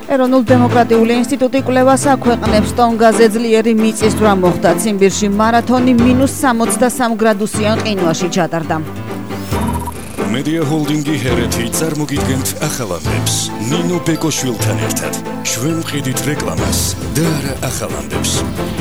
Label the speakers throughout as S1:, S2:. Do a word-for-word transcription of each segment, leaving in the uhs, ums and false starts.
S1: ეროვნულ დემოკრატიული ინსტიტუტი კვლევას აქვეყნებს ტონგაზე ძლიერი მიწის ძვრა მოხდა ციმბირში მარათონი მინუს სამოცდასამ გრადუსიან ყინვაში ჩატარდა.
S2: Media Holdingi ჰერეთი წარმოგიდგენთ ახალამდებს ნინო ბეკოშვილთან ერთად ჩვენ ვყიდით რეკლამას და არა ახალამდებს.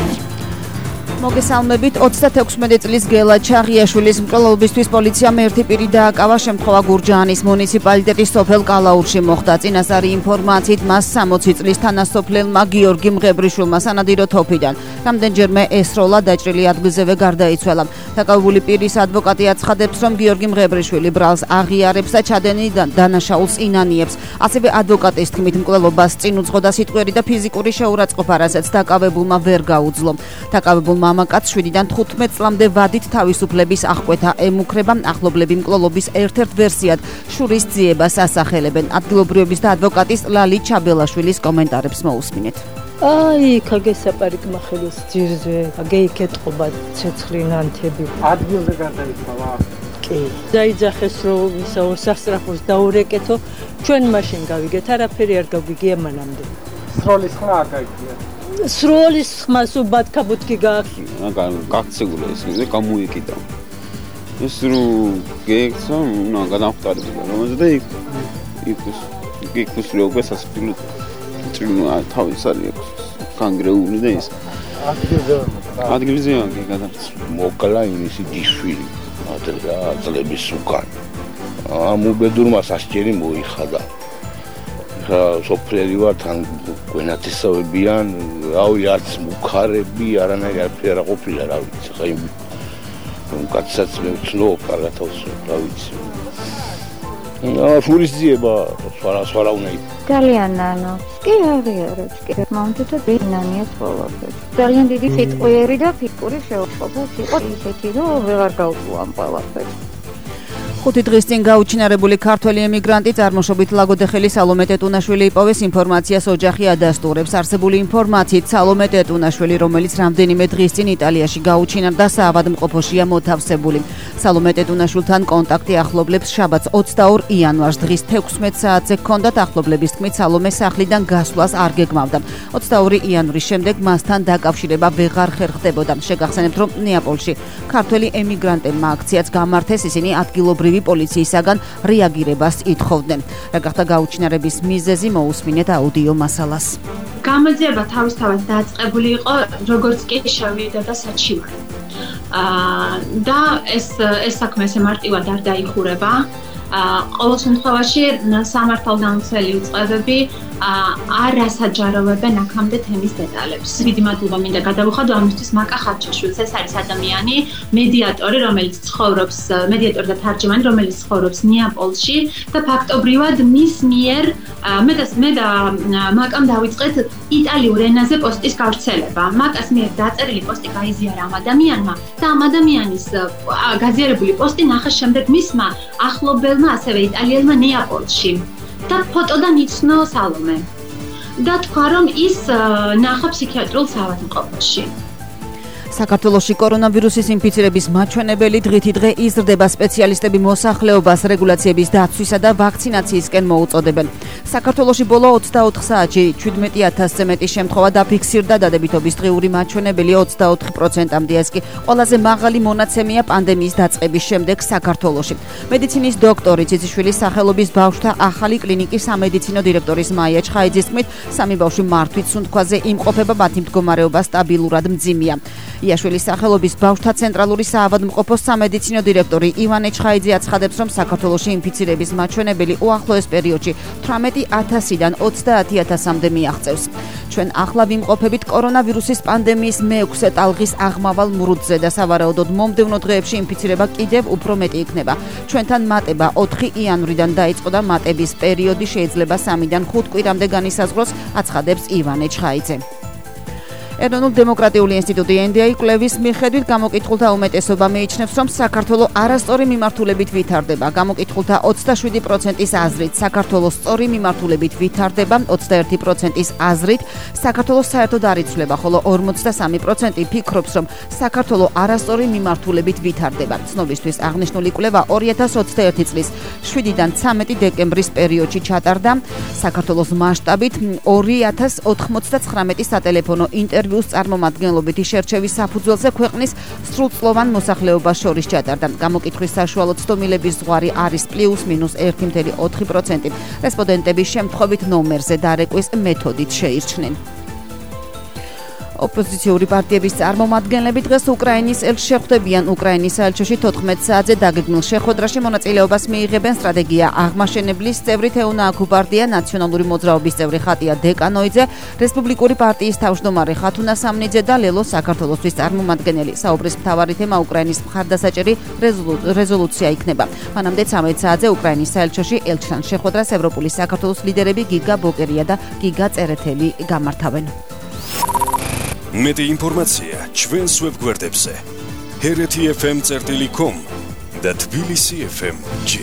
S1: მოგესალმებით. ოცდათექვსმეტი წლის გელა ჩაღიაშვილის მკვლელობისთვის პოლიციამ ერთი პირი დააკავა. შემთხვევა გურჯაანის მუნიციპალიტეტის სოფელ კალაურში მოხდა. წინასწარი ინფორმაციით მას სამოცი წლის თანასოფლელმა გიორგი მღებრიშვილმა სანადირო თოფიდან რამდენჯერმე ესროლა დაჭრილი ადგილზევე გარდაიცვალა. დაკავებული პირის ადვოკატი აცხადებს, რომ გიორგი მღებრიშვილი ბრალს აღიარებს და ჩადენილ დანაშაულს ინანიებს. ასევე ადვოკატის თქმით მკვლელობას წინ უძღოდა სიტყვიერი და ფიზიკური შეურაცხყოფა, რასაც დაკავებულმა ვერ გაუძლო. დაკავებულმა მამაკაც შვიდიდან თხუთმეტ წლამდე ვადით თავისუფლების აღკვეთა ემუქრება. ახლობლები მკვლელობის ერთ-ერთ ვერსიად შურის ძიებას ასახელებენ. ადგილობრივების და ადვოკატის ლალი ჩაბელაშვილის კომენტარებს მოусმინეთ.
S3: აი, ქაგესაპარიკმა ხელის ძირზე, აგეიკეთყობა ცეცხლი ნანთები.
S4: ადგილზე გარდაიცვალა.
S3: კი. დაიძახეს რომ ისა სასწრაფოს დაურეკეთო, ჩვენ მაშინ გავიგეთ, არაფერი არ გაგვიგია მანამდე.
S4: სროლის ხმა აკაიქია.
S3: სროლის ხმას უბათქაბუთქი გააქი.
S5: გაქცეულა ეს მე გამოიკიდა. ეს რო გექცა, ნუ გადამხტარდება რომელზე და იქ იქ იქ ის რო გასასწრაფო ტრინო თავის არის კანგრეული და ის
S4: ადგილზე
S5: ადგილზე აგი გადამწ მოკლა იმისი ჯიშვილი ატლა წლების უკან ამ უბედურმა სასჯელი მოიხადა ხა სოფლები ვარ თან გვენათესავებიან რავი არც მუქარები არანაირი არაფერი არ ყოფილა რა ვიცი ხა იმ კაცსაც მე ვცნობ კარგად თავს რა ვიცი აა შურის ძიება სვარა სვარა უნდა იქ
S6: ძალიან ანუ კი აღიარებს კი მომთითო ბინანიას ყველაფერი ძალიან დიდი სიტყვიერი და ფიზიკური შეუწყობილს იყო ისეთი რომ ვეღარ გავწუვა ამ ყველაფერს.
S1: ხუთი დღის წინ გაუჩინარებული ქართველი ემიგრანტი წარმოშობით ლაგოდეხელის სალომე ტეტუნაშვილი იპოვეს ინფორმაციას ოჯახი ადასტურებს. არსებული ინფორმაციით სალომე ტეტუნაშვილი, რომელიც რამდენიმე დღის წინ იტალიაში გაუჩინარდა, საავადმყოფოშია მოთავსებული. სალომე ტეტუნაშვილთან კონტაქტი ახლობლებს შაბათს ოცდაორ იანვარს დღის თექვსმეტ საათზე ჰქონდათ. ახლობლების თქმით სალომე სახლიდან გასვლას არ გეგმავდა. ოცდაორი იანვრის შემდეგ მასთან დაკავშირება ვეღარ ხერხდებოდა. შეგახსენებთ, რომ ნეაპოლში ქართველი ემიგრანტებმა აქციაც გამართეს, ისინი ადგილობრივი პოლიციისაგან რეაგირებას ითხოვდნენ. რა გახდა გაუჩინარების მიზეზი, მოусმინეთ აუდიო მასალას.
S7: გამოძიება თავისთავად დაწყებული იყო, როგორც კი შევიდოდა საჩივარი. აა და ეს ეს საქმე ესე მარტივად არ დაიხურება. ყოველ შემთხვევაში სამართალდამცველი უწყებები არ ასაჯაროვებენ აქამდე თემის დეტალებს. დიდი მადლობა მინდა გადავუხადო ამისთვის მაკა ხარჩაშვილს. ეს არის ადამიანი, მედიატორი, რომელიც ცხოვრობს, მედიატორი და თარჯმანი, რომელიც ცხოვრობს ნეაპოლში და ფაქტობრივად მის მიერ მე და მე და მაკამ დავიწყეთ იტალიურ ენაზე პოსტის გავრცელება. მაკას მიერ დაწერილი პოსტი გაიზიარა ამ ადამიანმა და ამ ადამიანის გაზიარებული პოსტი ნახეს შემდეგ მისმა ახლობელმა ასევე იტალიელმა ნეაპოლში. და ფოტოდან იცნო სალომე და თქვა რომ ის ნახა ფსიქიატრიულ საავადმყოფოში.
S1: საქართველოში კორონავირუსის ინფიცირების მაჩვენებელი დღითი დღე იზრდება. სპეციალისტები მოსახლეობას რეგულაციების დაცვისა და ვაქცინაციისკენ მოუწოდებენ. საქართველოში ბოლო ოცდაოთხ საათში ჩვიდმეტი ათასზე მეტი შემთხვევა დაფიქსირდა. დადებითობის დღიური მაჩვენებელი ოცდაოთხ პროცენტამდე, ეს კი ყველაზე მაღალი მონაცემია პანდემიის დაწყების შემდეგ საქართველოში. მედიცინის დოქტორი ციციშვილის სახელობის ბავშვთა ახალი კლინიკის სამედიცინო დირექტორის მაია ჩხაიძის თქმით, სამი ბავშვი მართვის სუნთქვაზე იმყოფება, მათი მდგომარეობა სტაბილურად მძიმეა. იაშვილის სახელობის ბავშვთა ცენტრალური საავადმყოფოს სამედიცინო დირექტორი ივანე ჩხაიძე აცხადებს, რომ საქართველოში ინფიცირების მაჩვენებელი უახლოეს პერიოდში თვრამეტი ათასიდან ოცდაათი ათასამდე მიაღწევს. ჩვენ ახლა ვიმყოფებით კორონავირუსის პანდემიის მეექვსე ტალღის აღმავალ მრუდზე და სავარაუდოდ მომდევნო დღეებში ინფიცირება კიდევ უფრო მეტი იქნება. ჩვენთან მატება ოთხი იანვრიდან დაიწყო და მატების პერიოდი შეიძლება სამიდან ხუთ კვირამდე განისაზღვროს, აცხადებს ივანე ჩხაიძე. ეროვნულ დემოკრატიული ინსტიტუტი ენ დი აი კვლევის მიხედვით გამოკითხულთა უმეტესობა მიიჩნევს, რომ საქართველოს არასწორი მიმართულებით ვითარდება. გამოკითხულთა ოცდაშვიდი პროცენტის აზრით საქართველოს სწორი მიმართულებით ვითარდება, ოცდაერთი პროცენტის აზრით საქართველოს საერთოდ არ იცვლება, ხოლო ორმოცდასამი პროცენტი ფიქრობს, რომ საქართველოს არასწორი მიმართულებით ვითარდება. ცნობისთვის აღნიშნული კვლევა ორი ათას ოცდაერთი წლის შვიდიდან ცამეტი დეკემბრის პერიოდში ჩატარდა. საქართველოს მასშტაბით ორი ათას ოთხმოცდაცხრამეტი სატელეფონო ინტერვიუს წარმომადგენლობითი შერჩევის საფუძველზე ქვეყნის სრულწლოვან მოსახლეობას შორის ჩატარდა. გამოკითხვის საშუალო ცდომილების ზღვარი არის პლუს მინუს ერთი კoma ოთხი პროცენტი. რესპონდენტების შემთხვევით ნომერზე დარეკვის მეთოდით შეირჩნენ. ოპოზიციური პარტიების წარმომადგენლები დღეს უკრაინის ელჩს შეხვდებიან. უკრაინის საელჩოში თოთხმეტ საათზე დაგეგმილ შეხვედრაში მონაწილეობას მიიღებენ სტრატეგია აღმაშენებლის წევრი თეუნა აქუბარდია, ნაციონალური მოძრაობის წევრი ხატია დეკანოიძე, რესპუბლიკური პარტიის თავმჯდომარე ხათუნა სამნიძე და ლელო საქართველოსთვის წარმომადგენელი. საუბრის მთავარი თემა უკრაინის მხარდასაჭერი რეზოლუცია იქნება. მანამდე ცამეტ საათზე უკრაინის საელჩოში ელჩთან შეხვედრას ევროპული საქართველოს ლიდერები გიგა ბოკერია და გიგა წერეთელი გამართავენ.
S2: მეტი ინფორმაცია ჩვენს ვებგვერდებზე ჰერეთი ეფ ემ წერტილი კომ და თბილისი ეფ ემ ჯი.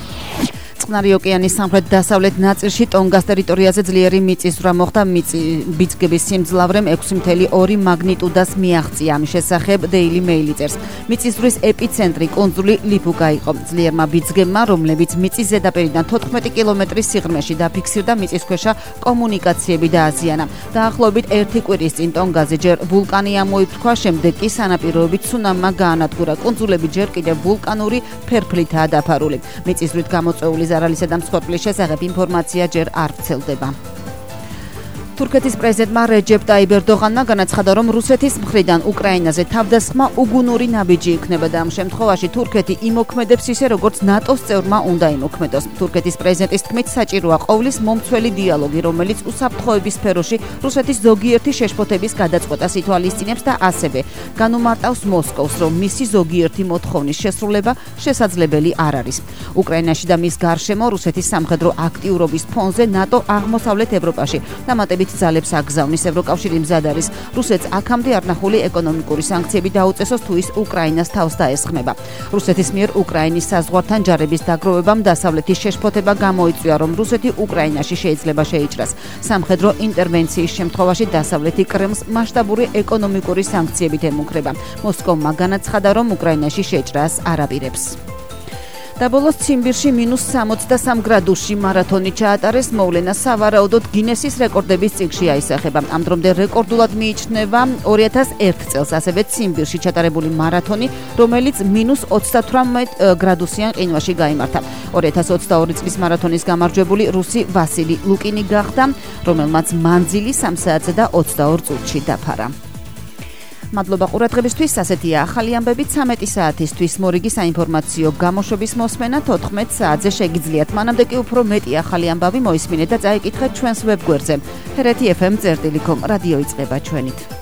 S1: წყნარი ოკეანის სამხრეთ-დასავლეთ ნაწილში ტონგას ტერიტორიაზე ძლიერი მიწისძვრა მოხდა. ბიძგების სიმძლავრემ ექვსი კoma ორი მაგნიტუდას მიაღწია. ამის შესახებ Daily Mail წერს. მიწისძვრის ეპიცენტრი კუნძული ლიფუკა იყო. ძლიერმა ბიძგებმა, რომლებიც მიწის ზედაპირიდან თოთხმეტი კილომეტრის სიღრმეში დაფიქსირდა, მიწისქვეშა კომუნიკაციები დააზიანა. დაახლოებით ერთი კვირის წინ ტონგაზე ჯერ ვულკანი ამოიფრქვა, შემდეგ კი სანაპიროებით ცუნამმა გაანადგურა. კუნძულები ჯერ კიდევ ვულკანური ფერფლითაა დაფარული. მიწისძვრით გამოწვეული ზარალისა და მსხვერპლის შესახებ ინფორმაცია ჯერ არ ვრცელდება. თურქეთის პრეზიდენტმა რეჯეპ ტაიპ ერდოღანმა განაცხადა, რომ რუსეთის მხრიდან უკრაინაზე თავდასხმა უგუნური ნაბიჯი იქნება და ამ შემთხვევაში თურქეთი იმოქმედებს ისე, როგორც ნატოს წევრმა უნდა იმოქმედოს. თურქეთის პრეზიდენტის თქმით, საჭიროა ყოვლის მომცველი დიალოგი, რომელიც უსაფრთხოების სფეროში რუსეთის ზოგიერთი შეშფოთების გადაწყვეტას ითვალისწინებს და ასევე განუმარტავს მოსკოვს, რომ მისი ზოგიერთი მოთხოვნის შესრულება შესაძლებელი არ არის. უკრაინაში და მის გარშემო რუსეთის სამხედრო აქტიურობის ფონზე ნატო აღმოსავლეთ ევროპაში დამატებით ძალებს აგზავნის. ევროკავშირი მზად არის რუსეთს აქამდე არნახული ეკონომიკური სანქციები დაუწესოს, თუ ის უკრაინას თავს დაესხმება. რუსეთის მიერ უკრაინის საზღვართან ჯარების დაგროვებამ დასავლეთის შეშფოთება გამოიწვია, რომ რუსეთი უკრაინაში შეიძლება შეიჭრას. სამხედრო ინტერვენციის შემთხვევაში დასავლეთი კრემლს მასშტაბური ეკონომიკური სანქციებით ემუქრება. მოსკოვმა განაცხადა, რომ უკრაინაში შეჭრას არ აპირებს. და ბოლოს ციმბირში მინუს სამოცდასამ გრადუსში მარათონი ჩაატარეს. მოვლენა სავარაუდოდ გინესის რეკორდების წიგნში აისახება. ამ დრომდე რეკორდულად მიიჩნევა ორი ათას ერთ წელს ასევე ციმბირში ჩატარებული მარათონი, რომელიც მინუს ოცდათვრამეტ გრადუსიან ყინვაში გაიმართა. ორი ათას ოცდაორი წლის მარათონის გამარჯვებული რუსი ვასილი ლუკინი გახდა, რომელმაც მანძილი სამ საათზე და ოცდაორ წუთში დაფარა. მადლობა ყურადღებისთვის. ასეთია ახალი ამბები ცამეტი საათისთვის. მორიგი საინფორმაციო გამოშვების მოსმენა თოთხმეტ საათზე შეგიძლიათ. მანამდე კი უფრო მეტი ახალი ამბავი მოისმინეთ და წაიკითხეთ ჩვენს ვებგვერდზე ჰერეთი ეფ ემ წერტილი კომ. რადიო იწყება ჩვენით.